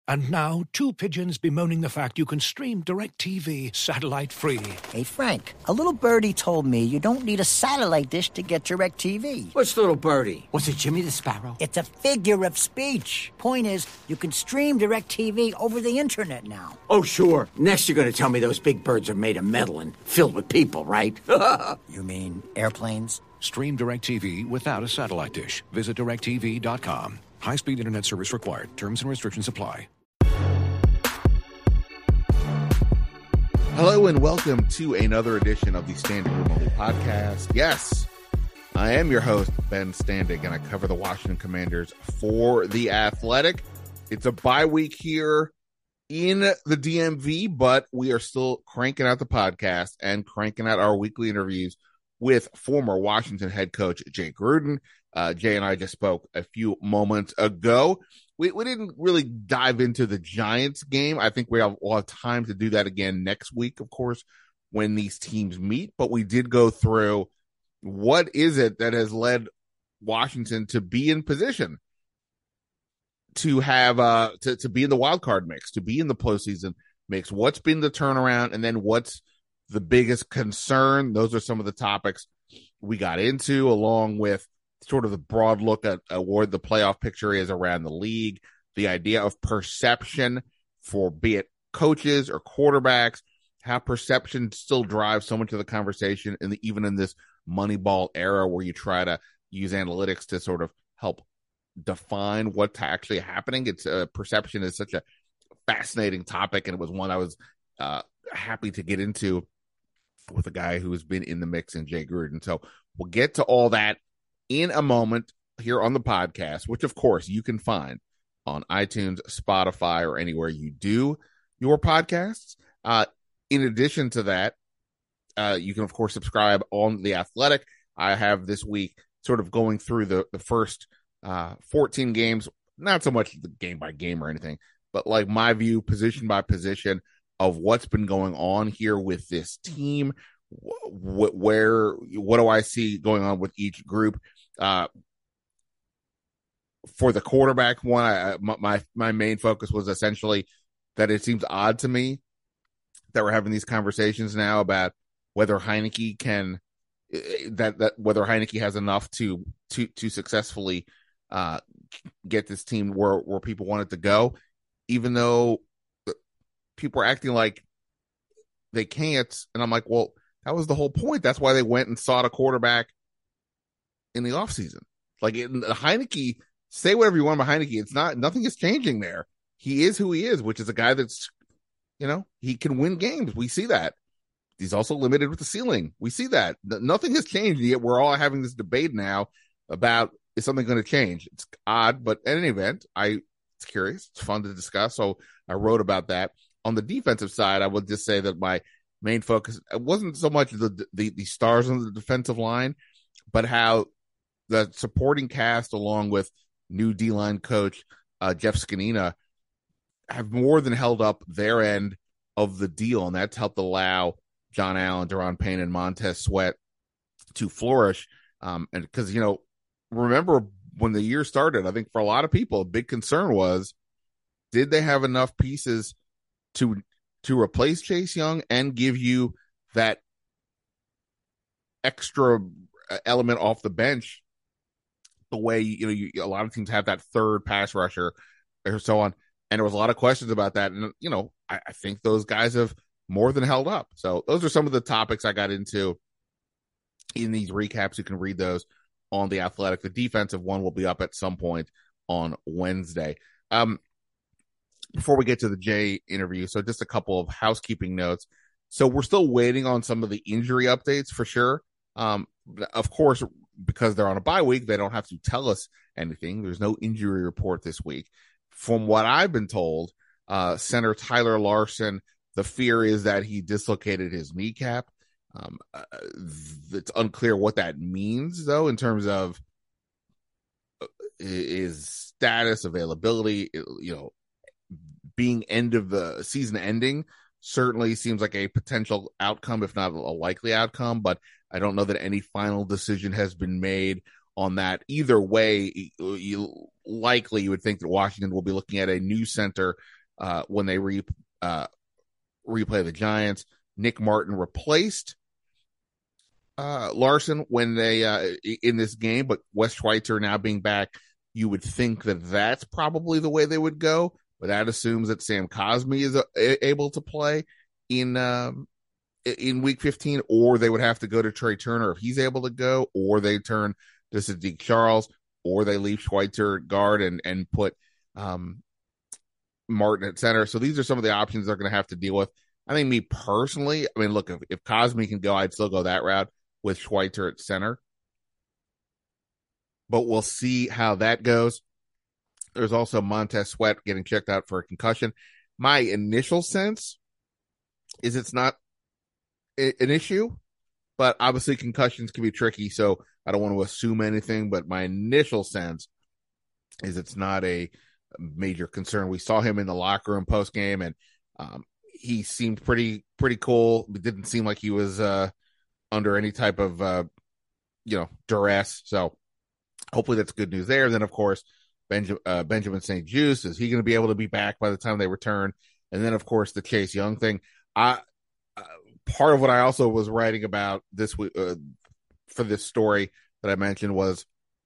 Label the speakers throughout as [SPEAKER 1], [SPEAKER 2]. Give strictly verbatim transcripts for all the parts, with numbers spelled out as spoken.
[SPEAKER 1] And now, two pigeons bemoaning the fact you can stream DirecTV satellite-free.
[SPEAKER 2] Hey, Frank, a little birdie told me you don't need a satellite dish to get DirecTV.
[SPEAKER 3] What's little birdie? Was it Jimmy the Sparrow?
[SPEAKER 2] It's a figure of speech. Point is, you can stream DirecTV over the internet now.
[SPEAKER 3] Oh, sure. Next you're going to tell me those big birds are made of metal and filled with people, right?
[SPEAKER 2] You mean airplanes?
[SPEAKER 1] Stream DirecTV without a satellite dish. Visit direct T V dot com. High-speed internet service required. Terms and restrictions apply.
[SPEAKER 4] Hello and welcome to another edition of the Standing Room Only podcast. Yes, I am your host, Ben Standig, and I cover the Washington Commanders for The Athletic. It's a bye week here in the D M V, but we are still cranking out the podcast and cranking out our weekly interviews with former Washington head coach Jay Gruden. Uh, Jay and I just spoke a few moments ago. We we didn't really dive into the Giants game. I think we have, we'll have time to do that again next week, of course, when these teams meet. But we did go through what is it that has led Washington to be in position to have uh to, to be in the wild card mix, to be in the postseason mix. What's been the turnaround, and then what's the biggest concern? Those are some of the topics we got into, along with sort of the broad look at uh, where the playoff picture is around the league, the idea of perception for be it coaches or quarterbacks, how perception still drives so much of the conversation, and even in this Moneyball era where you try to use analytics to sort of help define what's actually happening. It's uh, perception is such a fascinating topic, and it was one I was uh, happy to get into with a guy who has been in the mix in Jay Gruden. So we'll get to all that in a moment here on the podcast, which of course you can find on iTunes, Spotify, or anywhere you do your podcasts. Uh, in addition to that, uh, you can of course subscribe on The Athletic. I have this week sort of going through the, the first uh, fourteen games, not so much the game by game or anything, but like my view, position by position, of what's been going on here with this team. Wh- where, what do I see going on with each group? Uh, for the quarterback one, I, my, my main focus was essentially that it seems odd to me that we're having these conversations now about whether Heinicke can, that, that whether Heinicke has enough to, to, to successfully, uh, get this team where, where people want it to go, even though people are acting like they can't. And I'm like, well, that was the whole point. That's why they went and sought a quarterback in the offseason. Like in Heinicke, say whatever you want about Heinicke. It's not, nothing is changing there. He is who he is, which is a guy that's, you know, he can win games. We see that. He's also limited with the ceiling. We see that. Nothing has changed, yet we're all having this debate now about, is something going to change? It's odd, but in any event, I, it's curious. It's fun to discuss. So I wrote about that. On the defensive side, I would just say that my main focus, it wasn't so much the, the, the stars on the defensive line, but how the supporting cast, along with new D-line coach uh, Jeff Skanina, have more than held up their end of the deal, and that's helped allow John Allen, Daron Payne, and Montez Sweat to flourish. Um, and because, you know, remember when the year started, I think for a lot of people, a big concern was, did they have enough pieces to to replace Chase Young and give you that extra element off the bench the way, you know, you, a lot of teams have that third pass rusher or so on. And there was a lot of questions about that. And, you know, I, I think those guys have more than held up. So those are some of the topics I got into in these recaps. You can read those on The Athletic. The defensive one will be up at some point on Wednesday. Um, Before we get to the Jay interview, so just a couple of housekeeping notes. So we're still waiting on some of the injury updates for sure. Um, of course, because they're on a bye week, they don't have to tell us anything. There's no injury report this week. From what I've been told, uh, center Tyler Larson, the fear is that he dislocated his kneecap. Um, uh, it's unclear what that means, though, in terms of his status, availability, you know, being end of the season ending certainly seems like a potential outcome, if not a likely outcome, but I don't know that any final decision has been made on that. Either way, you, likely you would think that Washington will be looking at a new center uh, when they re, uh, replay the Giants. Nick Martin replaced uh, Larson when they uh, in this game, but Wes Schweitzer now being back, you would think that that's probably the way they would go, but that assumes that Sam Cosme is uh, able to play in um, in Week fifteen, or they would have to go to Trey Turner if he's able to go, or they turn to Sadiq Charles, or they leave Schweitzer at guard and and put um, Martin at center. So these are some of the options they're going to have to deal with. I think me personally, I mean, look, if, if Cosme can go, I'd still go that route with Schweitzer at center. But we'll see how that goes. There's also Montez Sweat getting checked out for a concussion. My initial sense is it's not a, an issue, but obviously concussions can be tricky, so I don't want to assume anything, but my initial sense is it's not a major concern. We saw him in the locker room post-game, and um, he seemed pretty pretty cool. It didn't seem like he was uh, under any type of uh, you know duress. So hopefully that's good news there. Then of course Benja- uh, Benjamin Saint-Juste, is he going to be able to be back by the time they return? And then of course the Chase Young thing. I uh, part of what I also was writing about this week uh, for this story that I mentioned was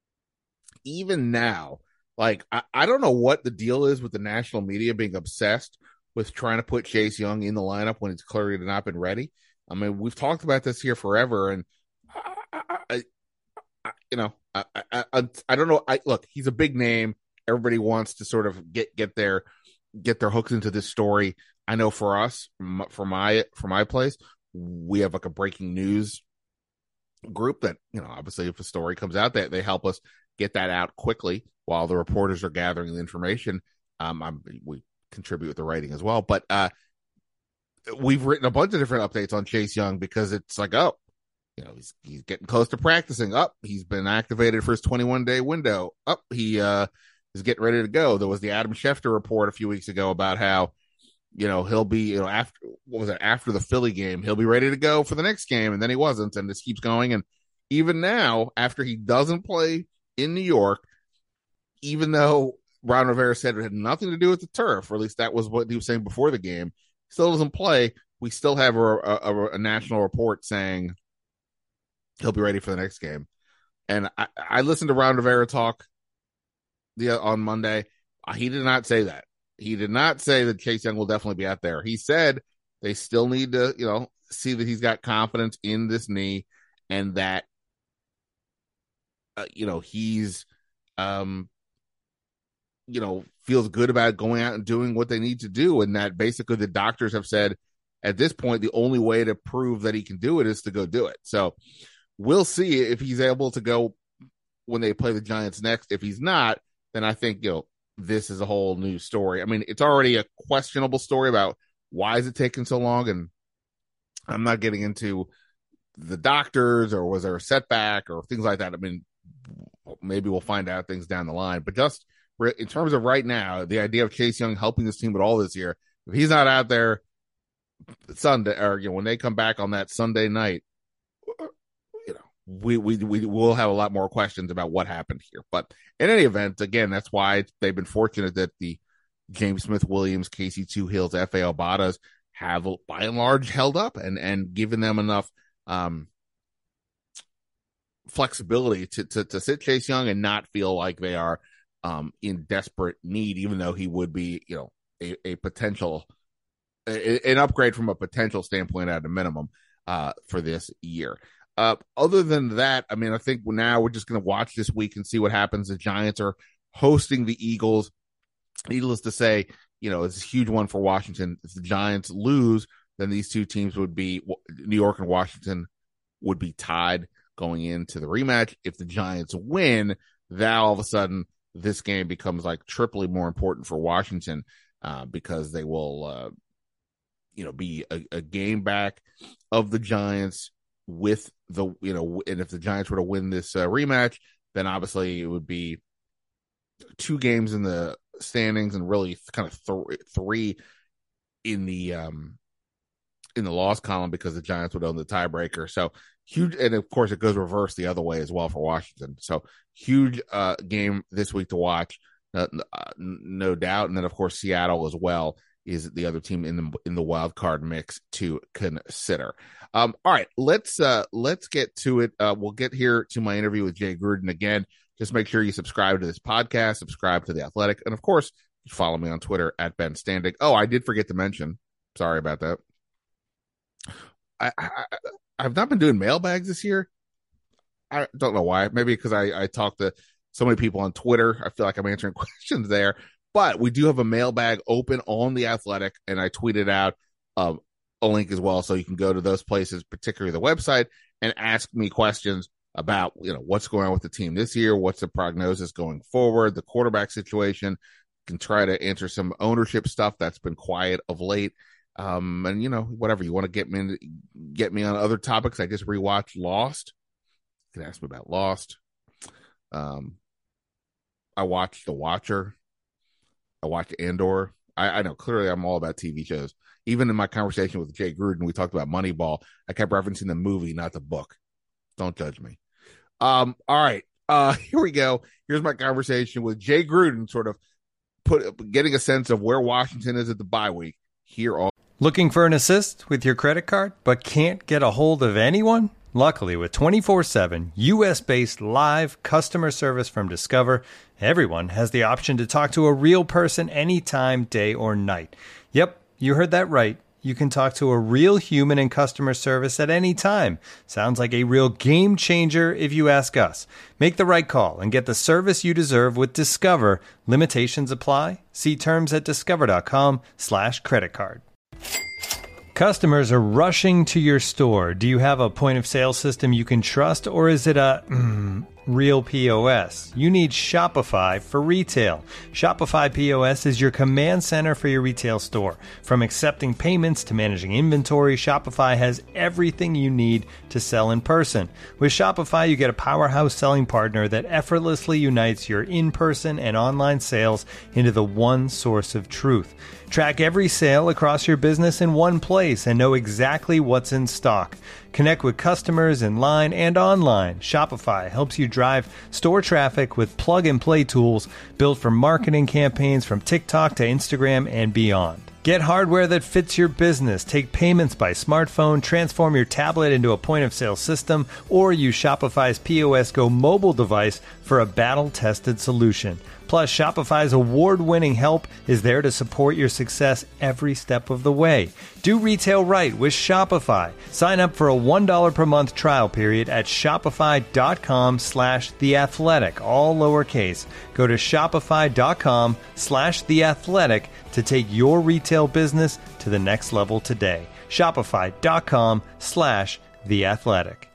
[SPEAKER 4] even now, like I, I don't know what the deal is with the national media being obsessed with trying to put Chase Young in the lineup when he's clearly not been ready. I mean, we've talked about this here forever, and I, I, I, I you know, I, I, I, I don't know. I look, he's a big name. Everybody wants to sort of get get their get their hooks into this story. I know for us, for my for my place, we have like a breaking news group that, you know, obviously if a story comes out, that they, they help us get that out quickly while the reporters are gathering the information. Um, I'm, we contribute with the writing as well, but uh, we've written a bunch of different updates on Chase Young because it's like, oh, you know, he's he's getting close to practicing. Up, oh, he's been activated for his twenty-one day window. Up, oh, he uh, is getting ready to go. There was the Adam Schefter report a few weeks ago about how, you know, he'll be, you know, after what was it after the Philly game, he'll be ready to go for the next game, and then he wasn't, and this keeps going. And even now, after he doesn't play in New York, even though Ron Rivera said it had nothing to do with the turf, or at least that was what he was saying before the game, still doesn't play. We still have a, a, a national report saying he'll be ready for the next game. And I, I listened to Ron Rivera talk the, on Monday. He did not say that. He did not say that Chase Young will definitely be out there. He said they still need to, you know, see that he's got confidence in this knee, and that, uh, you know, he's, um, you know, feels good about going out and doing what they need to do. And that basically the doctors have said at this point, the only way to prove that he can do it is to go do it. So we'll see if he's able to go when they play the Giants next. If he's not, then I think, you know, this is a whole new story. I mean, it's already a questionable story about why is it taking so long. And I'm not getting into the doctors or was there a setback or things like that. I mean, maybe we'll find out things down the line, but just in terms of right now, the idea of Chase Young helping this team with all this year, if he's not out there Sunday, or, you know, when they come back on that Sunday night, you know, we, we, we will have a lot more questions about what happened here. But in any event, again, that's why they've been fortunate that the James Smith Williams, Casey Two-Hills, F A Albatas have by and large held up and, and given them enough, um, flexibility to, to, to sit Chase Young and not feel like they are, um, in desperate need, even though he would be, you know, a, a potential, a, an upgrade from a potential standpoint at a minimum, uh, for this year. Uh, other than that, I mean, I think now we're just going to watch this week and see what happens. The Giants are hosting the Eagles. Needless to say, you know, it's a huge one for Washington. If the Giants lose, then these two teams would be, New York and Washington would be tied going into the rematch. If the Giants win, that all of a sudden this game becomes like triply more important for Washington, uh, because they will, uh, you know, be a, a game back of the Giants with the, you know, and if the Giants were to win this uh, rematch, then obviously it would be two games in the standings and really kind of th- three in the, um, in the loss column, because the Giants would own the tiebreaker. So huge. And of course it goes reverse the other way as well for Washington. So huge uh, game this week to watch. uh, no doubt. And then, of course, Seattle as well is the other team in the in the wild card mix to consider. Um, all right, let's uh, let's get to it. Uh, we'll get here to my interview with Jay Gruden again. Just make sure you subscribe to this podcast, subscribe to The Athletic, and of course, follow me on Twitter at Ben Standig. Oh, I did forget to mention. Sorry about that. I, I I've not been doing mailbags this year. I don't know why. Maybe because I I talked to so many people on Twitter. I feel like I'm answering questions there. But we do have a mailbag open on The Athletic, and I tweeted out um, a link as well, so you can go to those places, particularly the website, and ask me questions about, you know, what's going on with the team this year, what's the prognosis going forward, the quarterback situation. You can try to answer some ownership stuff that's been quiet of late, um, and you know, whatever you want to get me in, get me on other topics. I just rewatched Lost. You can ask me about Lost. Um, I watched The Watcher. I watched Andor. I, I know clearly I'm all about T V shows. Even in my conversation with Jay Gruden, we talked about Moneyball. I kept referencing the movie, not the book. Don't judge me. Um, all right. Uh, here we go. Here's my conversation with Jay Gruden, sort of put getting a sense of where Washington is at the bye week. Here all
[SPEAKER 5] Looking for an assist with your credit card, but can't get a hold of anyone? Luckily, with twenty-four seven U S-based live customer service from Discover, everyone has the option to talk to a real person anytime, day or night. Yep, you heard that right. You can talk to a real human in customer service at any time. Sounds like a real game changer if you ask us. Make the right call and get the service you deserve with Discover. Limitations apply. See terms at discover.com slash credit card. Customers are rushing to your store. Do you have a point of sale system you can trust, or is it a mm, real P O S? You need Shopify for retail. Shopify P O S is your command center for your retail store. From accepting payments to managing inventory, Shopify has everything you need to sell in person. With Shopify, you get a powerhouse selling partner that effortlessly unites your in-person and online sales into the one source of truth. Track every sale across your business in one place and know exactly what's in stock. Connect with customers in line and online. Shopify helps you drive store traffic with plug-and-play tools built for marketing campaigns from TikTok to Instagram and beyond. Get hardware that fits your business. Take payments by smartphone, transform your tablet into a point-of-sale system, or use Shopify's P O S Go mobile device for a battle-tested solution. Plus, Shopify's award-winning help is there to support your success every step of the way. Do retail right with Shopify. Sign up for a one dollar per month trial period at shopify.com slash theathletic, all lowercase. Go to shopify.com slash theathletic to take your retail business to the next level today. Shopify.com slash theathletic.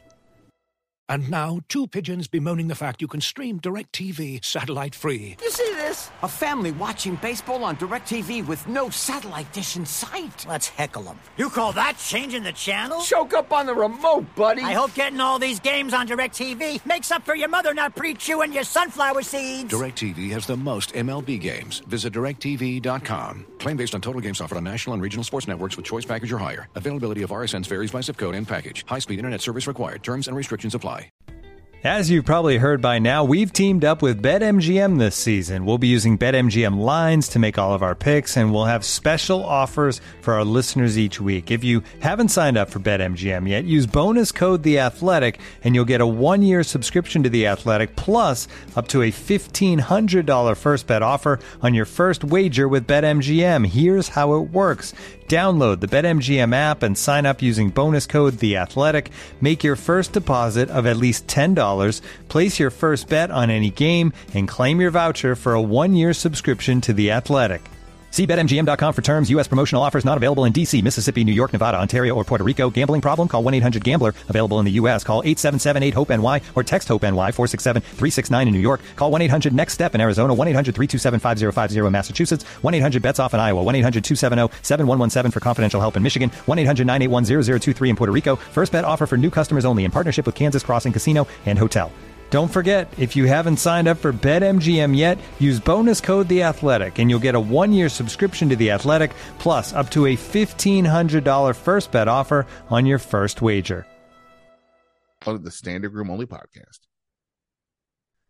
[SPEAKER 1] And now, two pigeons bemoaning the fact you can stream DirecTV satellite-free.
[SPEAKER 3] You see this? A family watching baseball on DirecTV with no satellite dish in sight.
[SPEAKER 2] Let's heckle them. You call that changing the channel?
[SPEAKER 3] Choke up on the remote, buddy.
[SPEAKER 2] I hope getting all these games on DirecTV makes up for your mother not pre-chewing your sunflower seeds.
[SPEAKER 1] DirecTV has the most M L B games. Visit direct t v dot com. Claim based on total games offered on national and regional sports networks with choice package or higher. Availability of R S Ns varies by zip code and package. High-speed internet service required. Terms and restrictions apply.
[SPEAKER 5] As you've probably heard by now, we've teamed up with BetMGM this season. We'll be using BetMGM lines to make all of our picks, and we'll have special offers for our listeners each week. If you haven't signed up for BetMGM yet, use bonus code The Athletic, and you'll get a one-year subscription to The Athletic, plus up to a fifteen hundred dollars first bet offer on your first wager with BetMGM. Here's how it works. Download the BetMGM app and sign up using bonus code The Athletic. Make your first deposit of at least ten dollars. Place your first bet on any game and claim your voucher for a one-year subscription to The Athletic. See Bet M G M dot com for terms. U S promotional offers not available in D C, Mississippi, New York, Nevada, Ontario, or Puerto Rico. Gambling problem? Call one eight hundred gambler. Available in the U S. Call eight seven seven eight hope N Y or text HOPE-NY four six seven three six nine in New York. Call one eight hundred next step in Arizona. one eight hundred three two seven five zero five zero in Massachusetts. one eight hundred bets off in Iowa. one eight hundred two seven zero seven one one seven for confidential help in Michigan. one eight hundred nine eight one zero zero two three in Puerto Rico. First bet offer for new customers only in partnership with Kansas Crossing Casino and Hotel. Don't forget, if you haven't signed up for BetMGM yet, use bonus code The Athletic, and you'll get a one-year subscription to The Athletic, plus up to a fifteen hundred dollars first bet offer on your first wager.
[SPEAKER 4] The Standig Room Only podcast.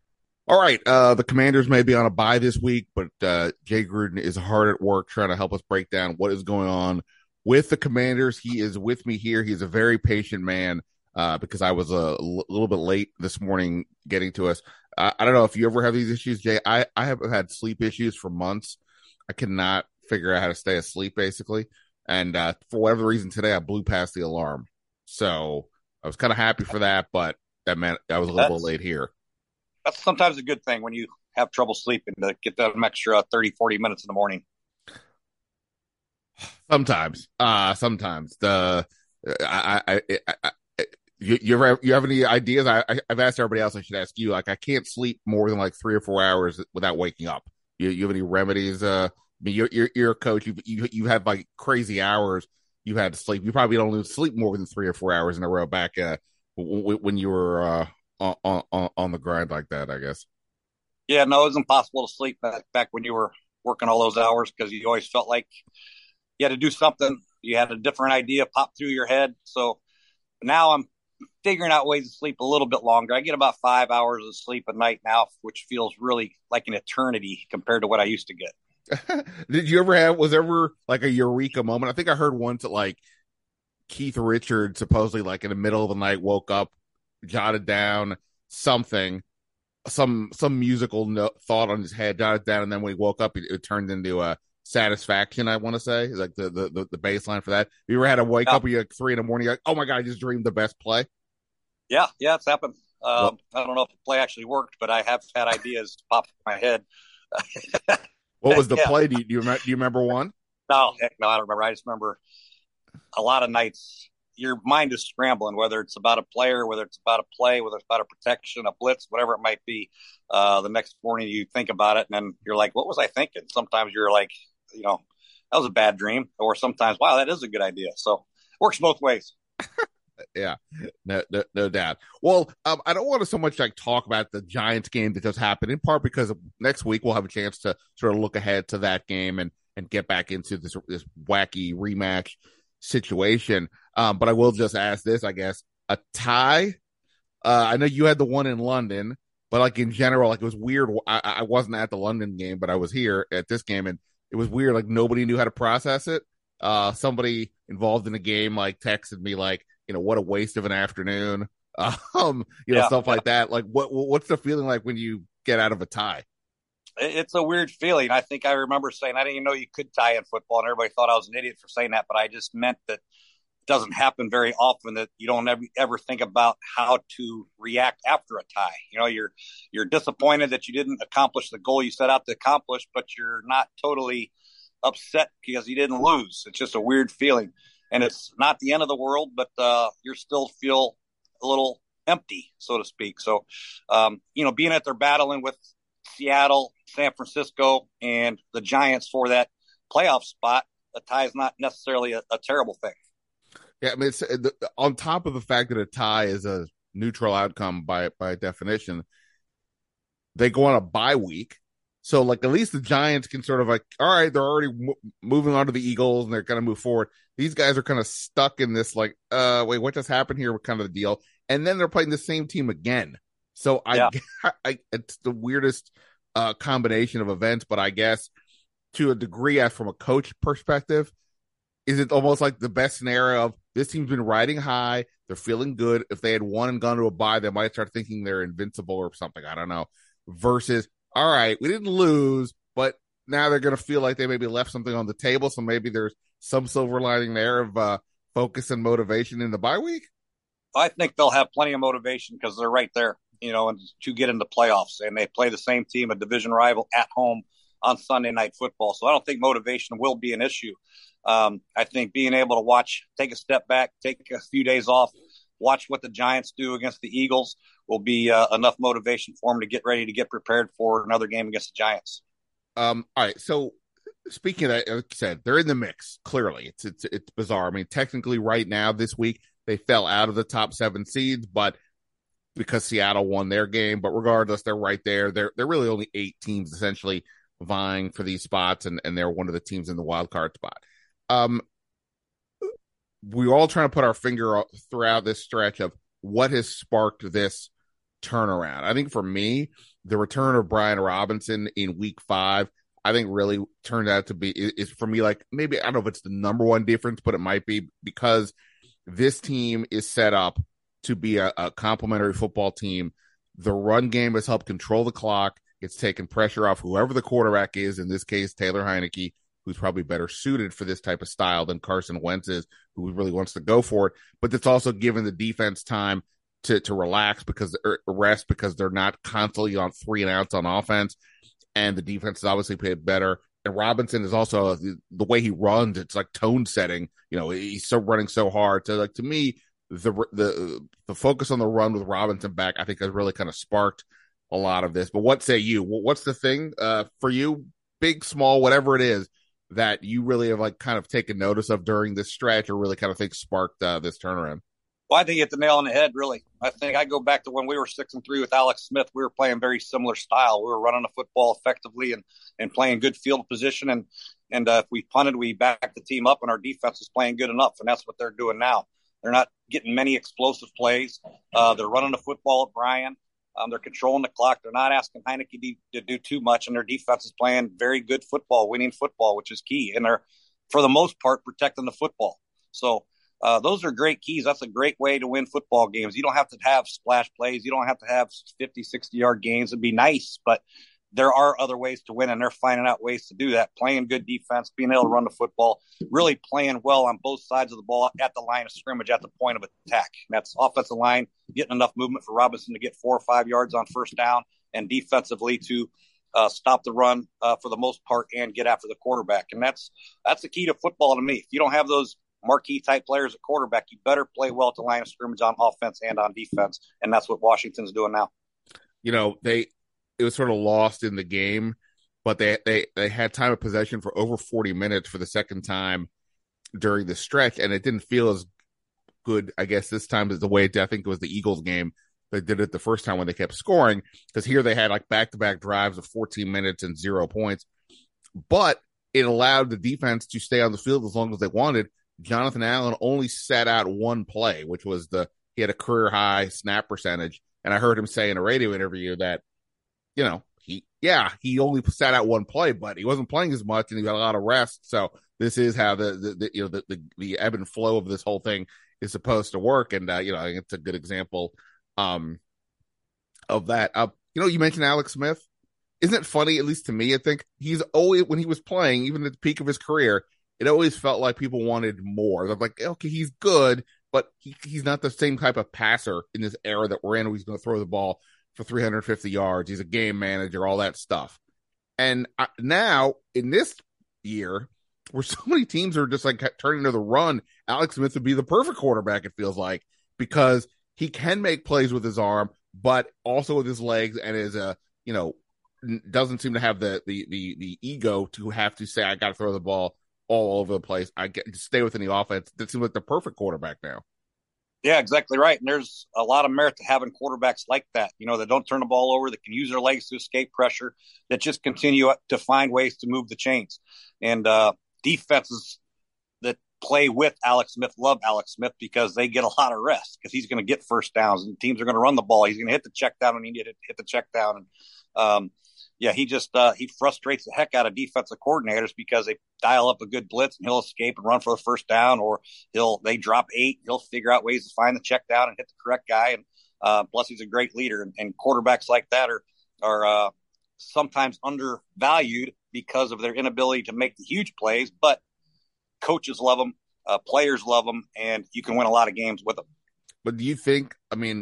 [SPEAKER 4] All right. Uh, the Commanders may be on a bye this week, but uh, Jay Gruden is hard at work trying to help us break down what is going on with the Commanders. He is with me here. He's a very patient man uh, because I was a l- little bit late this morning getting to us. I, I don't know if you ever have these issues, Jay. I, I have had sleep issues for months. I cannot figure out how to stay asleep, basically. And uh, for whatever reason today, I blew past the alarm. So I was kind of happy for that, but that meant I was a little
[SPEAKER 6] That's-
[SPEAKER 4] bit late here.
[SPEAKER 6] That's sometimes a good thing when you have trouble sleeping to get that extra thirty, forty minutes in the morning.
[SPEAKER 4] Sometimes, uh, sometimes the, I, I, I, I you, you ever, you have any ideas? I, I, I've asked everybody else. I should ask you. Like, I can't sleep more than like three or four hours without waking up. You, you have any remedies? Uh, I mean, you're, you're, you're a coach. You, you, you have like crazy hours you had to sleep. You probably don't sleep more than three or four hours in a row back, uh, w- when you were, uh, on, on, on the grind like that, I guess.
[SPEAKER 6] Yeah, no, it was impossible to sleep back, back when you were working all those hours because you always felt like you had to do something. You had a different idea pop through your head. So now I'm figuring out ways to sleep a little bit longer. I get about five hours of sleep a night now, which feels really like an eternity compared to what I used to get.
[SPEAKER 4] Did you ever have, was ever like a eureka moment? I think I heard once that like Keith Richards supposedly like in the middle of the night woke up, jotted down something, some some musical no- thought on his head, jotted down, and then when he woke up, it, it turned into a Satisfaction. I want to say like the the the, the baseline for that. Have you ever had to wake
[SPEAKER 6] yeah.
[SPEAKER 4] up at like three in the morning, you're like, oh my god, I just dreamed the best play?
[SPEAKER 6] Yeah, yeah, it's happened. Um, I don't know if the play actually worked, but I have had ideas pop in my head.
[SPEAKER 4] What was the
[SPEAKER 6] yeah.
[SPEAKER 4] play? Do you, do you remember? Do you remember one?
[SPEAKER 6] No, heck no, I don't remember. I just remember a lot of nights your mind is scrambling, whether it's about a player, whether it's about a play, whether it's about a protection, a blitz, whatever it might be. Uh, the next morning you think about it and then you're like, what was I thinking? Sometimes you're like, you know, that was a bad dream. Or sometimes, wow, that is a good idea. So it works both ways.
[SPEAKER 4] Yeah, no, no, no doubt. Well, um, I don't want to so much like talk about the Giants game that just happened, in part because next week we'll have a chance to sort of look ahead to that game and and get back into this this wacky rematch situation. Um, but I will just ask this, I guess, a tie. Uh, I know you had the one in London, but like in general, like it was weird. I, I wasn't at the London game, but I was here at this game, and it was weird. Like nobody knew how to process it. Uh, somebody involved in the game like texted me like, you know, what a waste of an afternoon. Um, you know,
[SPEAKER 6] yeah,
[SPEAKER 4] stuff
[SPEAKER 6] yeah.
[SPEAKER 4] like that. Like what, what's the feeling like when you get out of a tie?
[SPEAKER 6] It's a weird feeling. I think I remember saying, I didn't even know you could tie in football, and everybody thought I was an idiot for saying that, but I just meant that it doesn't happen very often, that you don't ever, ever think about how to react after a tie. You know, you're, you're disappointed that you didn't accomplish the goal you set out to accomplish, but you're not totally upset because you didn't lose. It's just a weird feeling. And it's not the end of the world, but uh, you still feel a little empty, so to speak. So, um, you know, being at there battling with Seattle, San Francisco, and the Giants for that playoff spot, a tie is not necessarily a, a terrible thing.
[SPEAKER 4] Yeah, I mean, it's the, on top of the fact that a tie is a neutral outcome by by definition, they go on a bye week. So, like, at least the Giants can sort of like, all right, they're already mo- moving on to the Eagles and they're going to move forward. These guys are kind of stuck in this, like, uh, wait, what just happened here? What kind of the deal? And then they're playing the same team again. So, I,
[SPEAKER 6] Yeah.
[SPEAKER 4] I it's the weirdest uh, combination of events, but I guess to a degree, as from a coach perspective, is it almost like the best scenario of this team's been riding high, they're feeling good. If they had won and gone to a bye, they might start thinking they're invincible or something. I don't know. Versus, all right, we didn't lose, but now they're going to feel like they maybe left something on the table. So maybe there's some silver lining there of uh, focus and motivation in the bye week.
[SPEAKER 6] I think they'll have plenty of motivation because they're right there, you know, and to get into playoffs, and they play the same team, a division rival, at home on Sunday Night Football. So I don't think motivation will be an issue. Um, I think being able to watch, take a step back, take a few days off, watch what the Giants do against the Eagles will be uh, enough motivation for them to get ready to get prepared for another game against the Giants.
[SPEAKER 4] Um, all right. So speaking of that, like I said, they're in the mix. Clearly, it's it's it's bizarre. I mean, technically, right now this week they fell out of the top seven seeds, but because Seattle won their game. But regardless, they're right there. They're they're really only eight teams essentially vying for these spots, and and they're one of the teams in the wild card spot. Um, we're all trying to put our finger throughout this stretch of what has sparked this turnaround. I think for me, the return of Brian Robinson in week five, I think really turned out to be, is for me, like maybe, I don't know if it's the number one difference, but it might be because this team is set up to be a, a complementary football team. The run game has helped control the clock. It's taken pressure off whoever the quarterback is, in this case, Taylor Heineke, who's probably better suited for this type of style than Carson Wentz is, who really wants to go for it. But it's also given the defense time to, to relax because or rest because they're not constantly on three and outs on offense. And the defense has obviously played better. And Robinson is also the, the way he runs. It's like tone setting. You know, he's so running so hard. So like to me, the the the focus on the run with Robinson back, I think has really kind of sparked a lot of this. But what say you? What's the thing uh, for you, big, small, whatever it is, that you really have like kind of taken notice of during this stretch, or really kind of think sparked uh, this turnaround?
[SPEAKER 6] Well, I think you hit the nail on the head, really. I think I go back to when we were six and three with Alex Smith. We were playing very similar style. We were running the football effectively and, and playing good field position. And and uh, if we punted, we backed the team up, and our defense is playing good enough. And that's what they're doing now. They're not getting many explosive plays. Uh, they're running the football at Brian. Um, they're controlling the clock. They're not asking Heineke to, to do too much, and their defense is playing very good football, winning football, which is key. And they're, for the most part, protecting the football. So uh, those are great keys. That's a great way to win football games. You don't have to have splash plays. You don't have to have fifty, sixty-yard games. It'd be nice, but there are other ways to win, and they're finding out ways to do that, playing good defense, being able to run the football, really playing well on both sides of the ball at the line of scrimmage, at the point of attack. That's offensive line, getting enough movement for Robinson to get four or five yards on first down, and defensively to uh, stop the run uh, for the most part and get after the quarterback. And that's that's the key to football to me. If you don't have those marquee-type players at quarterback, you better play well at the line of scrimmage on offense and on defense, and that's what Washington's doing now.
[SPEAKER 4] You know, they – it was sort of lost in the game, but they, they, they had time of possession for over forty minutes for the second time during the stretch, and it didn't feel as good, I guess, this time as the way it, I think it was the Eagles game. They did it the first time when they kept scoring, because here they had like back-to-back drives of fourteen minutes and zero points, but it allowed the defense to stay on the field as long as they wanted. Jonathan Allen only sat out one play, which was the he had a career-high snap percentage, and I heard him say in a radio interview that, you know, he, yeah, he only sat out one play, but he wasn't playing as much and he got a lot of rest. So this is how the, the, the you know, the, the, the ebb and flow of this whole thing is supposed to work. And, uh, you know, I think it's a good example, um, of that. Uh, you know, you mentioned Alex Smith. Isn't it funny, at least to me, I think he's always, when he was playing, even at the peak of his career, it always felt like people wanted more. They're like, okay, he's good, but he, he's not the same type of passer in this era that we're in, where he's going to throw the ball for three hundred fifty yards. He's a game manager, all that stuff. And I, now in this year, where so many teams are just like turning to the run, Alex Smith would be the perfect quarterback, it feels like, because he can make plays with his arm, but also with his legs, and is a, you know, doesn't seem to have the, the, the, the ego to have to say, I got to throw the ball all over the place. I get to stay within the offense. That seems like the perfect quarterback now.
[SPEAKER 6] Yeah, exactly right. And there's a lot of merit to having quarterbacks like that, you know, that don't turn the ball over, that can use their legs to escape pressure, that just continue to find ways to move the chains. And uh, defenses that play with Alex Smith love Alex Smith because they get a lot of rest, because he's going to get first downs and teams are going to run the ball. He's going to hit the check down when he need to hit the check down. And um, yeah, he just uh, he frustrates the heck out of defensive coordinators because they dial up a good blitz and he'll escape and run for the first down, or he'll they drop eight. He'll figure out ways to find the check down and hit the correct guy. And uh, plus, he's a great leader. And, and quarterbacks like that are are uh, sometimes undervalued because of their inability to make the huge plays. But coaches love them, uh, players love them, and you can win a lot of games with them.
[SPEAKER 4] But do you think? I mean,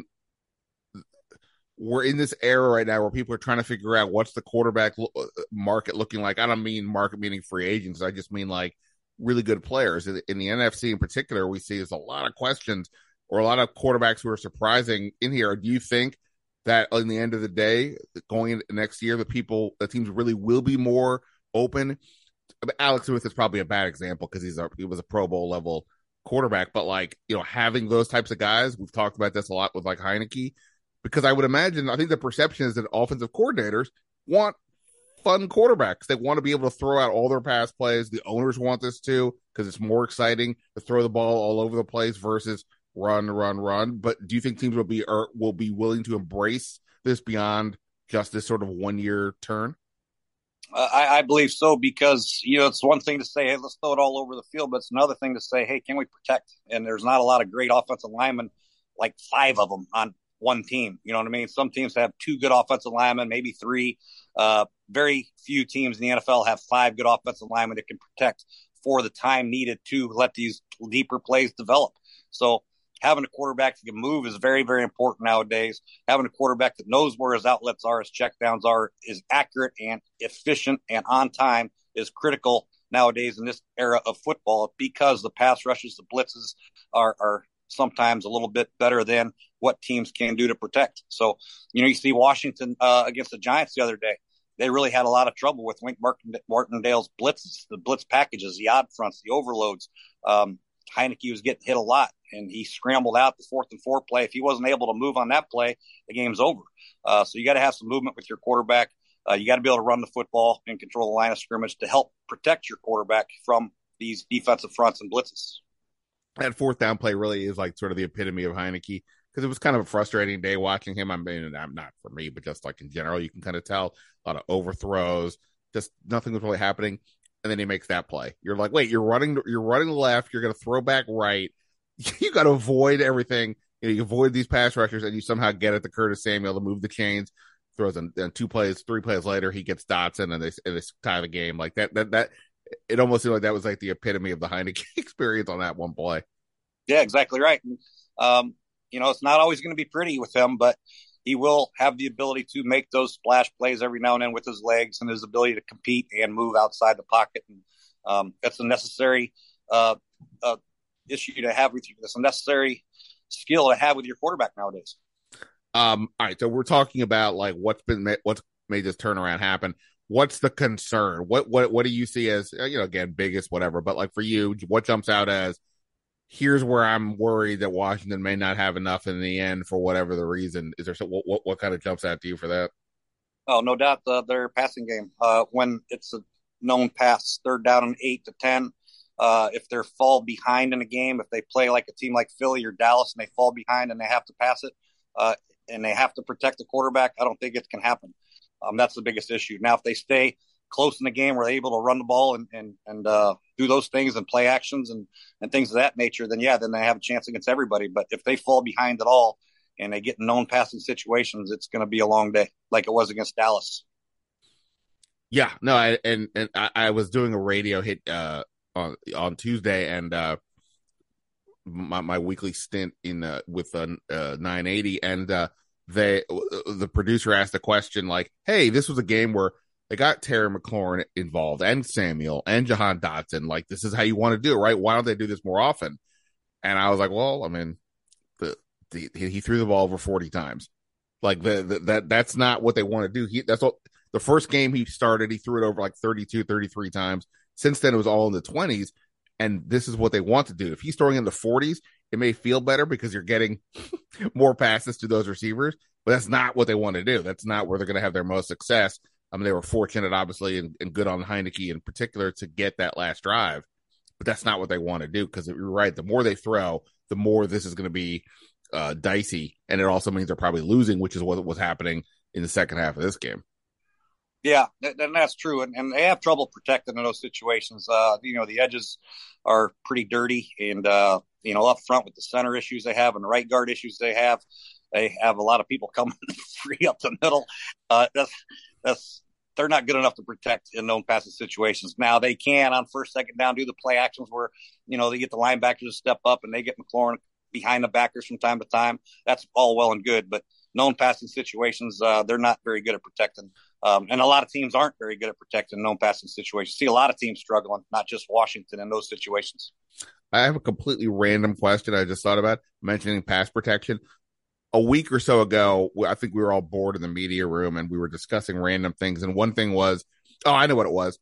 [SPEAKER 4] we're in this era right now where people are trying to figure out what's the quarterback lo- market looking like. I don't mean market meaning free agents. I just mean like really good players. In, in the N F C in particular, we see there's a lot of questions or a lot of quarterbacks who are surprising in here. Do you think that in the end of the day, going into next year, the people, the teams really will be more open? I mean, Alex Smith is probably a bad example because he's a, he was a Pro Bowl level quarterback, but like, you know, having those types of guys, we've talked about this a lot with like Heineke. Because I would imagine, I think the perception is that offensive coordinators want fun quarterbacks. They want to be able to throw out all their pass plays. The owners want this too, because it's more exciting to throw the ball all over the place versus run, run, run. But do you think teams will be or will be willing to embrace this beyond just this sort of one year turn?
[SPEAKER 6] Uh, I, I believe so, because, you know, it's one thing to say, hey, let's throw it all over the field, but it's another thing to say, hey, can we protect? And there's not a lot of great offensive linemen, like five of them on one team. You know what I mean? Some teams have two good offensive linemen, maybe three. Uh, very few teams in the N F L have five good offensive linemen that can protect for the time needed to let these deeper plays develop. So having a quarterback that can move is very, very important nowadays. Having a quarterback that knows where his outlets are, his checkdowns are, is accurate and efficient and on time is critical nowadays in this era of football, because the pass rushes, the blitzes are, are sometimes a little bit better than what teams can do to protect. So, you know, you see Washington uh, against the Giants the other day. They really had a lot of trouble with Wink Martindale's blitzes, the blitz packages, the odd fronts, the overloads. Um, Heineke was getting hit a lot, and he scrambled out the fourth and four play. If he wasn't able to move on that play, the game's over. Uh, so you got to have some movement with your quarterback. Uh, you got to be able to run the football and control the line of scrimmage to help protect your quarterback from these defensive fronts and blitzes.
[SPEAKER 4] That fourth down play really is like sort of the epitome of Heineke, because it was kind of a frustrating day watching him. I mean, not for me, but just like in general, you can kind of tell a lot of overthrows, just nothing was really happening. And then he makes that play. You're like, wait, you're running, you're running left. You're going to throw back right. You got to avoid everything. You know, you avoid these pass rushers, and you somehow get at the Curtis Samuel to move the chains. Throws in, in two plays, three plays later, he gets Dotson, and they, and they tie the game. Like that, that, that. It almost seemed like that was like the epitome of the Heineke experience on that one play.
[SPEAKER 6] Yeah, exactly right. And, um, you know, it's not always going to be pretty with him, but he will have the ability to make those splash plays every now and then with his legs and his ability to compete and move outside the pocket. And um, that's a necessary uh, uh, issue to have with you. That's a necessary skill to have with your quarterback nowadays.
[SPEAKER 4] Um, all right, so we're talking about like what's been what's made this turnaround happen. What's the concern? What what what do you see as, you know, again, biggest whatever, but like for you, what jumps out as, here's where I'm worried that Washington may not have enough in the end for whatever the reason? Is there some, what, what, what kind of jumps out to you for that?
[SPEAKER 6] Oh, no doubt uh, their passing game. Uh, when it's a known pass, third down and eight to ten, uh, if they fall behind in a game, if they play like a team like Philly or Dallas and they fall behind and they have to pass it uh, and they have to protect the quarterback, I don't think it can happen. Um, that's the biggest issue. Now, if they stay close in the game where they're able to run the ball and and, and uh, do those things and play actions and, and things of that nature, then yeah, then they have a chance against everybody. But if they fall behind at all and they get in known passing situations, it's going to be a long day, like it was against Dallas.
[SPEAKER 4] Yeah, no, I, and and I, I was doing a radio hit uh, on on Tuesday, and uh, my my weekly stint in uh, with uh, uh, nine eighty, and uh, they the producer asked a question like, "Hey, this was a game where they got Terry McLaurin involved and Samuel and Jahan Dotson. Like, this is how you want to do it, right? Why don't they do this more often?" And I was like, well, I mean, the, the he threw the ball over forty times. Like the, the that that's not what they want to do. He that's what the first game he started, he threw it over like thirty-two, thirty-three times. Since then, it was all in the twenties. And this is what they want to do. If he's throwing in the forties, it may feel better because you're getting more passes to those receivers, but that's not what they want to do. That's not where they're going to have their most success. I mean, they were fortunate, obviously, and, and good on Heineke in particular to get that last drive, but that's not what they want to do, because you're right. The more they throw, the more this is going to be uh, dicey, and it also means they're probably losing, which is what was happening in the second half of this game.
[SPEAKER 6] Yeah, and that's true, and, and they have trouble protecting in those situations. Uh, you know, the edges are pretty dirty, and uh, you know, up front with the center issues they have and the right guard issues they have, they have a lot of people coming free up the middle. Uh, that's that's they're not good enough to protect in known passing situations. Now they can on first, second down do the play actions where, you know, they get the linebackers to step up and they get McLaurin behind the backers from time to time. That's all well and good, but known passing situations, uh, they're not very good at protecting. Um, and a lot of teams aren't very good at protecting known passing situations. See a lot of teams struggling, not just Washington in those situations.
[SPEAKER 4] I have a completely random question I just thought about mentioning pass protection. A week or so ago, I think we were all bored in the media room and we were discussing random things. And one thing was, oh, I know what it was.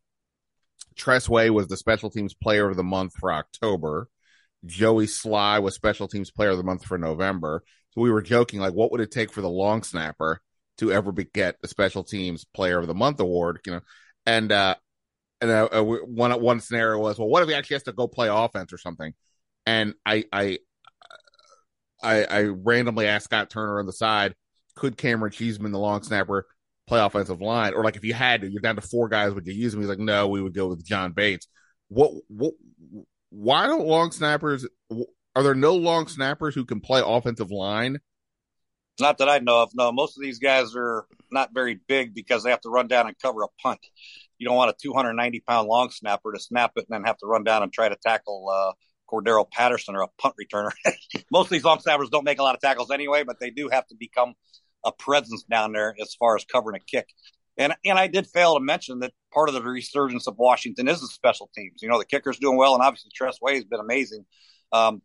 [SPEAKER 4] Tress Way was the special teams player of the month for October. Joey Sly was special teams player of the month for November. So we were joking, like, what would it take for the long snapper to ever be, get the special teams player of the month award? You know, and uh, and uh, uh, one one scenario was, well, what if he actually has to go play offense or something? And I I I, I randomly asked Scott Turner on the side, could Cameron Cheeseman, the long snapper, play offensive line? Or like if you had to, you're down to four guys, would you use him? He's like, no, we would go with John Bates. What, what, why don't long snappers, are there no long snappers who can play offensive line?
[SPEAKER 6] Not that I know of. No, most of these guys are not very big because they have to run down and cover a punt. You don't want a two hundred ninety pound long snapper to snap it and then have to run down and try to tackle uh, Cordero Patterson or a punt returner. Most of these long snappers don't make a lot of tackles anyway, but they do have to become a presence down there as far as covering a kick. And and I did fail to mention that part of the resurgence of Washington is the special teams. You know, the kicker's doing well, and obviously Tress Way has been amazing. Um,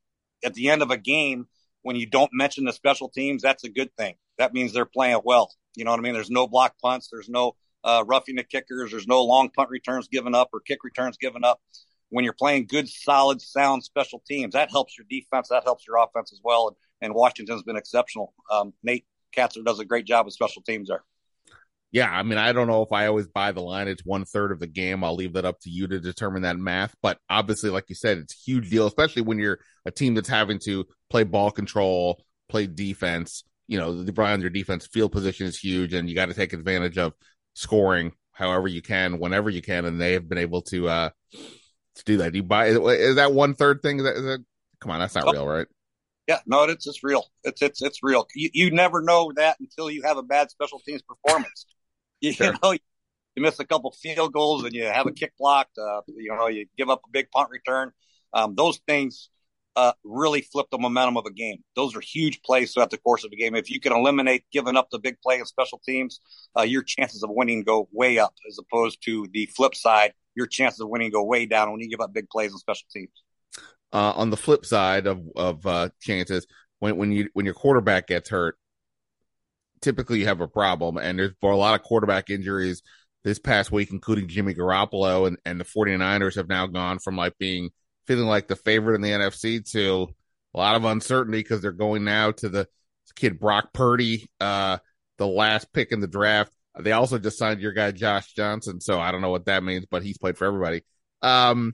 [SPEAKER 6] at the end of a game, when you don't mention the special teams, that's a good thing. That means they're playing well. You know what I mean? There's no block punts. There's no uh, roughing the kickers. There's no long punt returns given up or kick returns given up. When you're playing good, solid, sound special teams, that helps your defense. That helps your offense as well. And, and Washington's been exceptional. Um, Nate Katzer does a great job with special teams there.
[SPEAKER 4] Yeah, I mean, I don't know if I always buy the line. It's one third of the game. I'll leave that up to you to determine that math. But obviously, like you said, it's a huge deal, especially when you're a team that's having to play ball control, play defense. You know, the Browns, your defense field position is huge, and you got to take advantage of scoring however you can, whenever you can. And they have been able to uh, to do that. Do you buy? Is that one third thing? Is that, is that, come on, that's not oh. real, right?
[SPEAKER 6] Yeah, no, it's it's real. It's it's it's real. You you never know that until you have a bad special teams performance. You, sure. you know, you miss a couple field goals and you have a kick blocked. Uh, you know, you give up a big punt return. Um, those things uh, really flip the momentum of a game. Those are huge plays throughout the course of a game. If you can eliminate giving up the big play in special teams, uh, your chances of winning go way up, as opposed to the flip side. Your chances of winning go way down when you give up big plays in special teams.
[SPEAKER 4] Uh, on the flip side of of uh, chances, when when you when your quarterback gets hurt, typically you have a problem. And there's for a lot of quarterback injuries this past week, including Jimmy Garoppolo, and, and the 49ers have now gone from like being feeling like the favorite in the N F C to a lot of uncertainty because they're going now to the kid Brock Purdy, uh, the last pick in the draft. They also just signed your guy Josh Johnson, so I don't know what that means, but he's played for everybody. Um,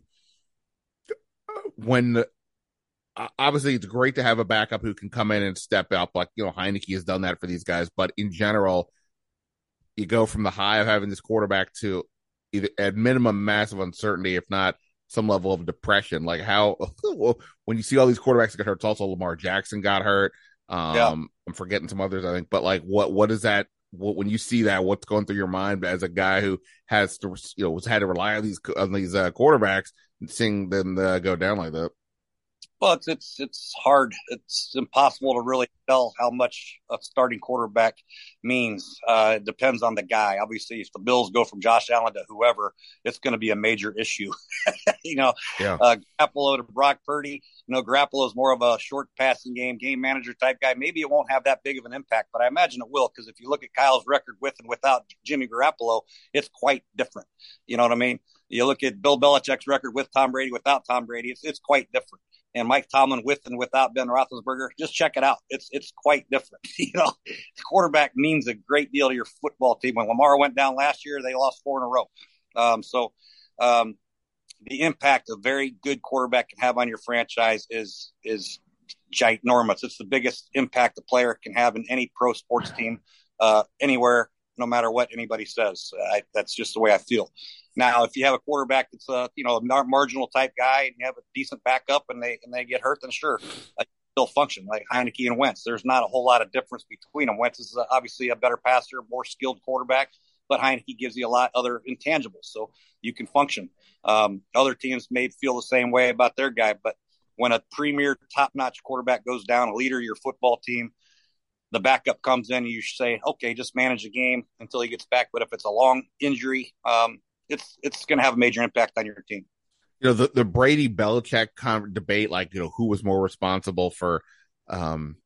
[SPEAKER 4] when obviously it's great to have a backup who can come in and step up, like, you know, Heineke has done that for these guys, but in general, you go from the high of having this quarterback to either at minimum massive uncertainty, if not some level of depression. Like how when you see all these quarterbacks get hurt, it's also Lamar Jackson got hurt. Um, yeah. I'm forgetting some others, I think, but like what what is that? What, when you see that, what's going through your mind as a guy who has to, you know, was had to rely on these on these uh, quarterbacks and seeing them uh, go down like that?
[SPEAKER 6] Well, it's it's it's hard. It's impossible to really tell how much a starting quarterback means. Uh, it depends on the guy. Obviously, if the Bills go from Josh Allen to whoever, it's going to be a major issue. you know,
[SPEAKER 4] yeah.
[SPEAKER 6] uh, Garoppolo to Brock Purdy. You know, Garoppolo is more of a short passing game, game manager type guy. Maybe it won't have that big of an impact, but I imagine it will, because if you look at Kyle's record with and without Jimmy Garoppolo, it's quite different. You know what I mean? You look at Bill Belichick's record with Tom Brady, without Tom Brady, it's it's quite different. And Mike Tomlin with and without Ben Roethlisberger, just check it out. It's it's quite different. You know, the quarterback means a great deal to your football team. When Lamar went down last year, they lost four in a row. Um, so um, the impact a very good quarterback can have on your franchise is is ginormous. It's the biggest impact a player can have in any pro sports team uh, anywhere, no matter what anybody says. I, that's just the way I feel. Now, if you have a quarterback that's a you know a marginal type guy and you have a decent backup and they and they get hurt, then sure, uh, still function like Heineke and Wentz. There's not a whole lot of difference between them. Wentz is obviously a better passer, more skilled quarterback, but Heineke gives you a lot other intangibles, so you can function. Um, other teams may feel the same way about their guy, but when a premier, top-notch quarterback goes down, a leader of your football team, the backup comes in, you say, okay, just manage the game until he gets back. But if it's a long injury, um, it's it's going to have a major impact on your team.
[SPEAKER 4] You know, the, the Brady Belichick con- debate, like, you know, who was more responsible for um,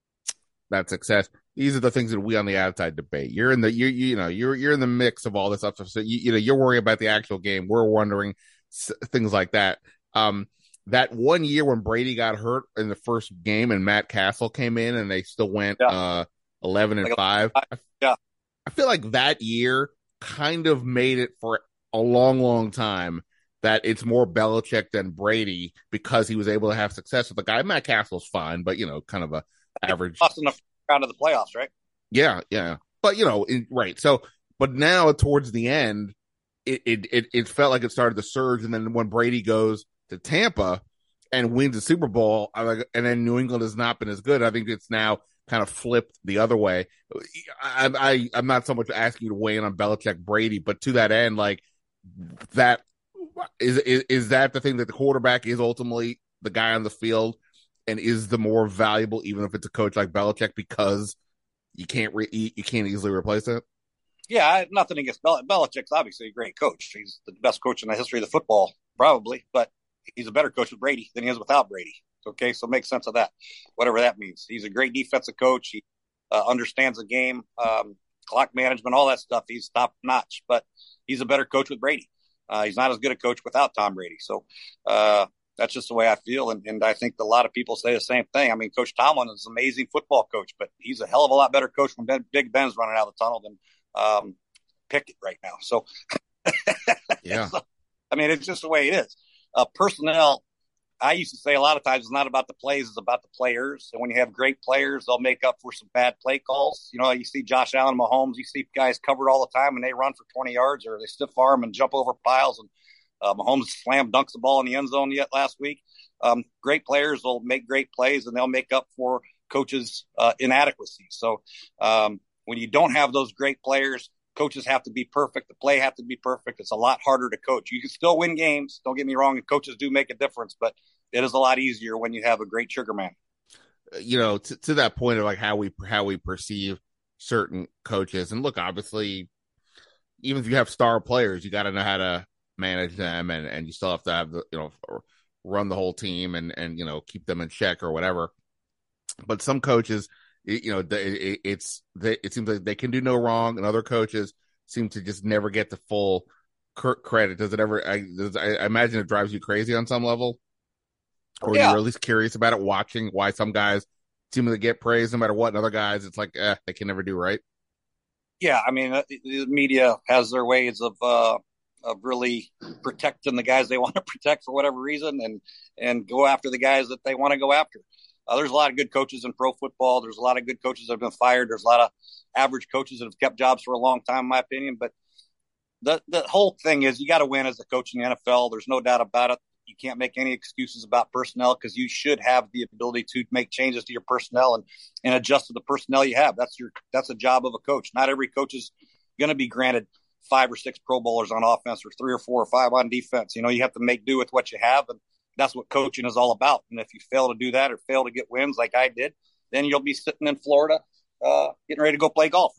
[SPEAKER 4] that success. These are the things that we on the outside debate. You're in the, you you know, you're you're in the mix of all this stuff. So you, you know, you're worrying about the actual game. We're wondering s- things like that. Um, that one year when Brady got hurt in the first game and Matt Castle came in and they still went yeah. uh, eleven and like five.
[SPEAKER 6] Yeah,
[SPEAKER 4] I feel like that year kind of made it for a long, long time that it's more Belichick than Brady because he was able to have success with the guy. Matt Castle's fine, but, you know, kind of a average.
[SPEAKER 6] Lost in the round of the playoffs, right?
[SPEAKER 4] Yeah, yeah. But, you know, in, right. So, but now towards the end, it, it, it, it felt like it started to surge. And then when Brady goes to Tampa and wins the Super Bowl, I like, and then New England has not been as good, I think it's now kind of flipped the other way. I, I, I'm not so much asking you to weigh in on Belichick Brady, but to that end, like that, Is, is is that the thing that the quarterback is ultimately the guy on the field and is the more valuable, even if it's a coach like Belichick, because you can't re- you can't easily replace it?
[SPEAKER 6] Yeah, I, nothing against Bel- Belichick's obviously a great coach. He's the best coach in the history of the football, probably, but he's a better coach with Brady than he is without Brady. Okay, so make sense of that, whatever that means. He's a great defensive coach. He uh, understands the game, um, clock management, all that stuff. He's top notch, but he's a better coach with Brady. Uh, he's not as good a coach without Tom Brady. So uh, that's just the way I feel. And, and I think a lot of people say the same thing. I mean, Coach Tomlin is an amazing football coach, but he's a hell of a lot better coach when ben, Big Ben's running out of the tunnel than um, Pickett right now. So,
[SPEAKER 4] yeah,
[SPEAKER 6] so, I mean, it's just the way it is. Uh, personnel, I used to say a lot of times it's not about the plays, it's about the players. And when you have great players, they'll make up for some bad play calls. You know, you see Josh Allen, Mahomes, you see guys covered all the time and they run for twenty yards or they stiff arm and jump over piles. And uh, Mahomes slam dunks the ball in the end zone yet last week. Um, great players will make great plays and they'll make up for coaches' uh, inadequacies. So um, when you don't have those great players, coaches have to be perfect. The play have to be perfect. It's a lot harder to coach. You can still win games. Don't get me wrong. And coaches do make a difference, but it is a lot easier when you have a great sugar man.
[SPEAKER 4] You know, to, to that point of like how we, how we perceive certain coaches. And look, obviously, even if you have star players, you got to know how to manage them and, and you still have to have the, you know, run the whole team and, and, you know, keep them in check or whatever. But some coaches, you know, it, it's they, it seems like they can do no wrong, and other coaches seem to just never get the full credit. Does it ever? I, does, I imagine it drives you crazy on some level, or
[SPEAKER 6] yeah.
[SPEAKER 4] you're at least curious about it, watching why some guys seem to get praised no matter what, and other guys it's like eh, they can never do right.
[SPEAKER 6] Yeah, I mean, the media has their ways of uh, of really protecting the guys they want to protect for whatever reason, and and go after the guys that they want to go after. Uh, there's a lot of good coaches in pro football. There's a lot of good coaches that have been fired. There's a lot of average coaches that have kept jobs for a long time, in my opinion. But the the whole thing is you got to win as a coach in the N F L. There's no doubt about it. You can't make any excuses about personnel because you should have the ability to make changes to your personnel and, and adjust to the personnel you have. That's your that's a job of a coach. Not every coach is going to be granted five or six Pro Bowlers on offense or three or four or five on defense. You know, you have to make do with what you have, and that's what coaching is all about. And if you fail to do that or fail to get wins like I did, then you'll be sitting in Florida uh, getting ready to go play golf.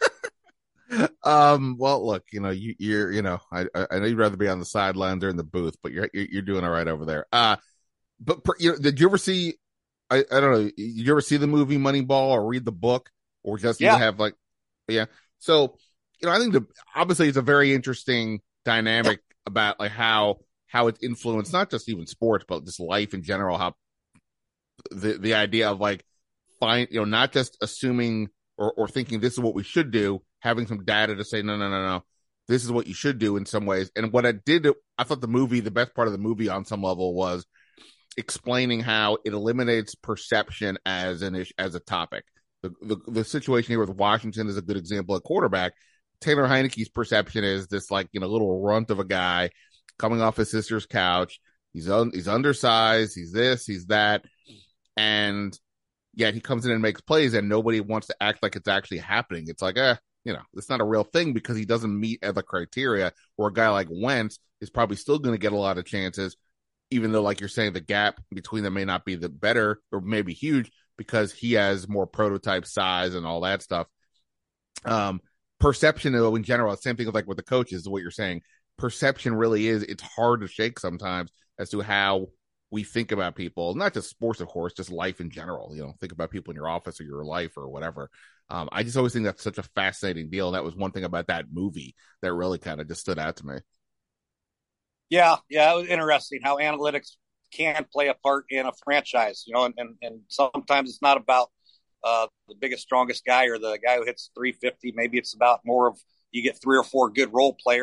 [SPEAKER 4] um, well, look, you know, you, you're, you know, I, I know you'd rather be on the sidelines or in the booth, but you're, you're, you're doing all right over there. Uh, but per, you know, did you ever see, I, I don't know, did you ever see the movie Moneyball or read the book or just
[SPEAKER 6] yeah.
[SPEAKER 4] even have like, yeah. So, you know, I think the, obviously it's a very interesting dynamic about like how, how it's influenced, not just even sports, but just life in general, how the, the idea of like, find, you know, not just assuming or, or thinking this is what we should do, having some data to say, no, no, no, no, this is what you should do in some ways. And what I did, I thought the movie, the best part of the movie on some level was explaining how it eliminates perception as an issue, as a topic. The, the, the situation here with Washington is a good example of quarterback. Taylor Heineke's perception is this like, you know, little runt of a guy coming off his sister's couch. He's un- he's undersized. He's this, he's that. And yet he comes in and makes plays and nobody wants to act like it's actually happening. It's like, eh, you know, it's not a real thing because he doesn't meet other criteria, or a guy like Wentz is probably still going to get a lot of chances, even though, like you're saying, the gap between them may not be the better or maybe huge because he has more prototype size and all that stuff. Um, perception, though, in general, same thing with like with the coaches, what you're saying. Perception really is, it's hard to shake sometimes as to how we think about people, not just sports, of course, just life in general. You know, think about people in your office or your life or whatever. Um, I just always think that's such a fascinating deal. And that was one thing about that movie that really kind of just stood out to me.
[SPEAKER 6] Yeah, yeah, it was interesting how analytics can play a part in a franchise, you know, and, and, and sometimes it's not about uh, the biggest, strongest guy or the guy who hits three fifty. Maybe it's about more of you get three or four good role players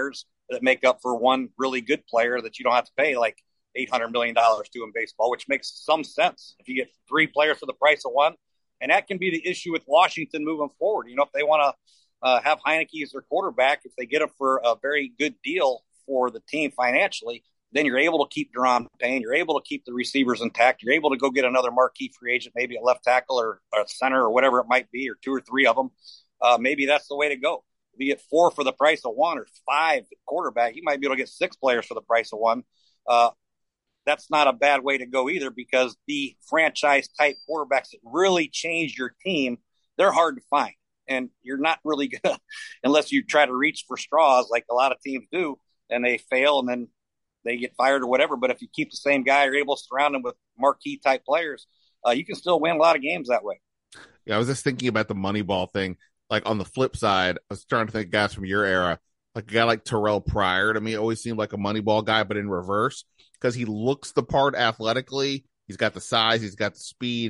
[SPEAKER 6] that make up for one really good player that you don't have to pay like eight hundred million dollars to in baseball, which makes some sense if you get three players for the price of one. And that can be the issue with Washington moving forward. You know, if they want to uh, have Heineke as their quarterback, if they get him for a very good deal for the team financially, then you're able to keep Deron Payne. You're able to keep the receivers intact. You're able to go get another marquee free agent, maybe a left tackle or, or a center or whatever it might be, or two or three of them. Uh, maybe that's the way to go. If you get four for the price of one or five at quarterback, you might be able to get six players for the price of one. Uh, that's not a bad way to go either, because the franchise-type quarterbacks that really change your team, they're hard to find. And you're not really going to, unless you try to reach for straws like a lot of teams do, and they fail and then they get fired or whatever. But if you keep the same guy, you're able to surround him with marquee-type players, uh, you can still win a lot of games that way.
[SPEAKER 4] Yeah, I was just thinking about the Moneyball thing. Like, on the flip side, I was trying to think of guys from your era. Like a guy like Terrell Pryor, to me, always seemed like a Moneyball guy, but in reverse, because he looks the part athletically. He's got the size, he's got the speed.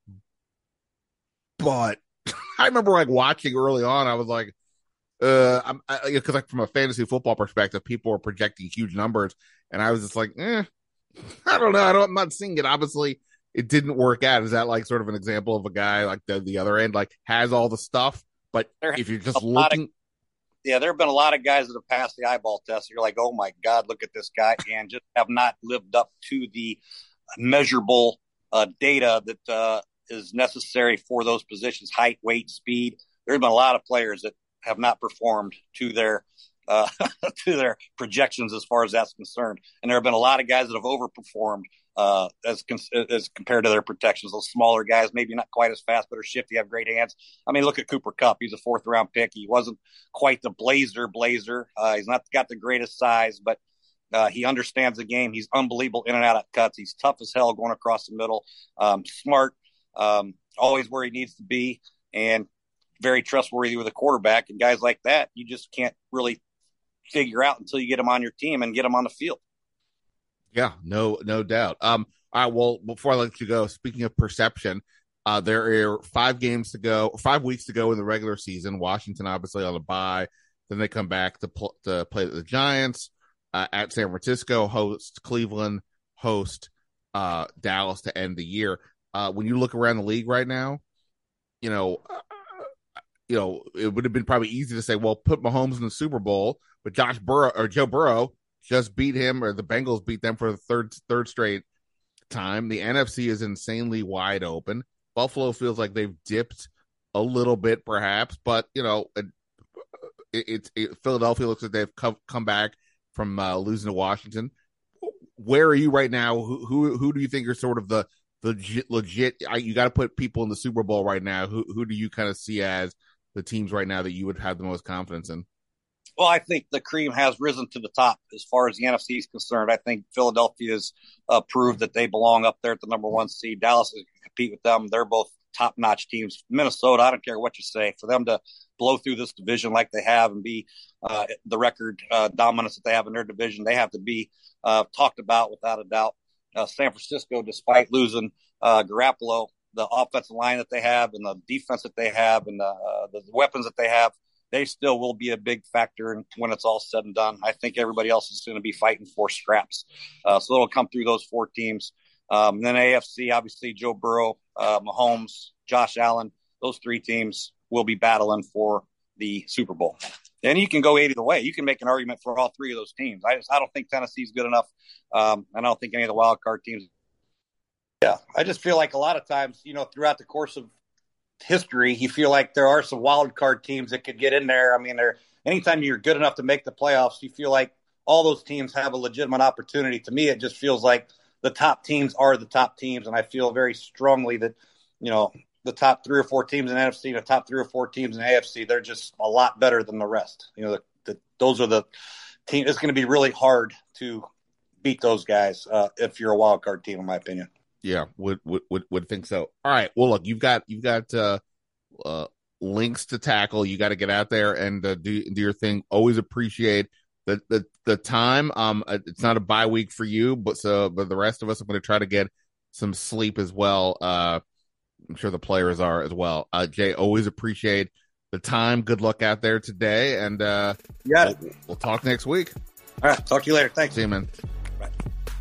[SPEAKER 4] But I remember like watching early on, I was like, uh, I'm because like from a fantasy football perspective, people were projecting huge numbers, and I was just like, eh, I don't know, I don't, I'm not seeing it. Obviously, it didn't work out. Is that like sort of an example of a guy like the the other end, like has all the stuff, but there if you're just looking. Of,
[SPEAKER 6] yeah, there have been a lot of guys that have passed the eyeball test. You're like, oh my God, look at this guy, and just have not lived up to the measurable uh, data that uh, is necessary for those positions: height, weight, speed. There have been a lot of players that have not performed to their uh, to their projections as far as that's concerned, and there have been a lot of guys that have overperformed uh, as as compared to their projections. Those smaller guys, maybe not quite as fast, but are shifty, have great hands. I mean, look at Cooper Kupp. He's a fourth round pick. He wasn't quite the blazer blazer. Uh, he's not got the greatest size, but uh, he understands the game. He's unbelievable in and out of cuts. He's tough as hell going across the middle. Um, smart, um, always where he needs to be, and very trustworthy with a quarterback. And guys like that, you just can't really figure out until you get them on your team and get them on the field.
[SPEAKER 4] Yeah, no, no doubt. Um, all right. Well, before I let you go, speaking of perception, uh, there are five games to go, five weeks to go in the regular season. Washington, obviously, on a bye. Then they come back to pl- to play the Giants uh, at San Francisco, host Cleveland, host uh, Dallas to end the year. Uh, when you look around the league right now, you know, uh, you know, it would have been probably easy to say, well, put Mahomes in the Super Bowl, but Josh Burrow or Joe Burrow just beat him, or the Bengals beat them for the third third straight time. The N F C is insanely wide open. Buffalo feels like they've dipped a little bit, perhaps, but you know, it, it, it Philadelphia looks like they've come, come back from uh, losing to Washington. Where are you right now? Who who, who do you think are sort of the the legit? legit I, you got to put people in the Super Bowl right now. Who who do you kind of see as the teams right now that you would have the most confidence in?
[SPEAKER 6] Well, I think the cream has risen to the top as far as the N F C is concerned. I think Philadelphia has uh, proved that they belong up there at the number one seed. Dallas is going to compete with them. They're both top-notch teams. Minnesota, I don't care what you say, for them to blow through this division like they have and be uh, the record uh, dominance that they have in their division, they have to be uh, talked about without a doubt. Uh, San Francisco, despite losing uh, Garoppolo, the offensive line that they have and the defense that they have and the, uh, the weapons that they have, they still will be a big factor when it's all said and done. I think everybody else is going to be fighting for scraps. Uh, so it'll come through those four teams. Um, and then A F C, obviously, Joe Burrow, uh, Mahomes, Josh Allen, those three teams will be battling for the Super Bowl. And you can go either way. You can make an argument for all three of those teams. I just, I don't think Tennessee's good enough. Um, and I don't think any of the wild card teams. Yeah, I just feel like a lot of times, you know, throughout the course of history, you feel like there are some wild card teams that could get in there. I mean, there anytime you're good enough to make the playoffs, you feel like all those teams have a legitimate opportunity. To me, it just feels like the top teams are the top teams, and I feel very strongly that, you know, the top three or four teams in the N F C, the top three or four teams in the A F C, they're just a lot better than the rest. You know, the, the, those are the teams. It's going to be really hard to beat those guys uh, if you're a wild card team, in my opinion.
[SPEAKER 4] Yeah, would would would would think so. All right. Well, look, you've got you've got uh, uh, links to tackle. You got to get out there and uh, do do your thing. Always appreciate the the the time. Um, it's not a bye week for you, but so but the rest of us, I'm going to try to get some sleep as well. Uh, I'm sure the players are as well. Uh, Jay, always appreciate the time. Good luck out there today, and uh,
[SPEAKER 6] yeah,
[SPEAKER 4] we'll, we'll talk next week.
[SPEAKER 6] All right, talk to you later. Thanks.
[SPEAKER 4] See you, man.
[SPEAKER 6] Bye.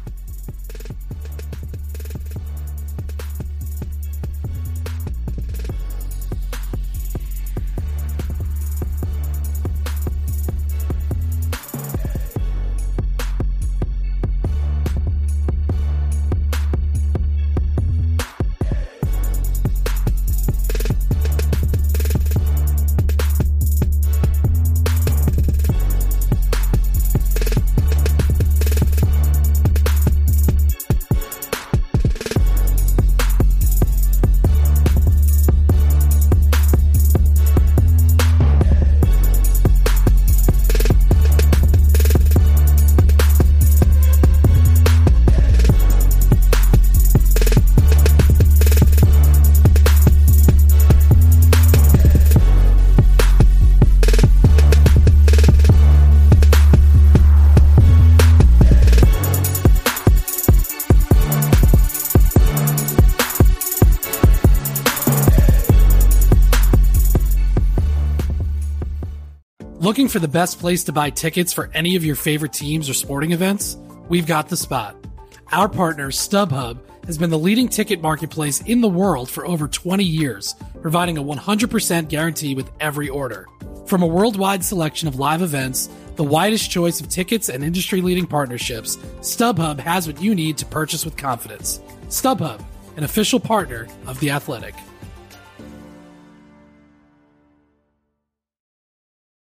[SPEAKER 7] Looking for the best place to buy tickets for any of your favorite teams or sporting events? We've got the spot. Our partner, StubHub, has been the leading ticket marketplace in the world for over twenty years, providing a one hundred percent guarantee with every order. From a worldwide selection of live events, the widest choice of tickets and industry-leading partnerships, StubHub has what you need to purchase with confidence. StubHub, an official partner of The Athletic.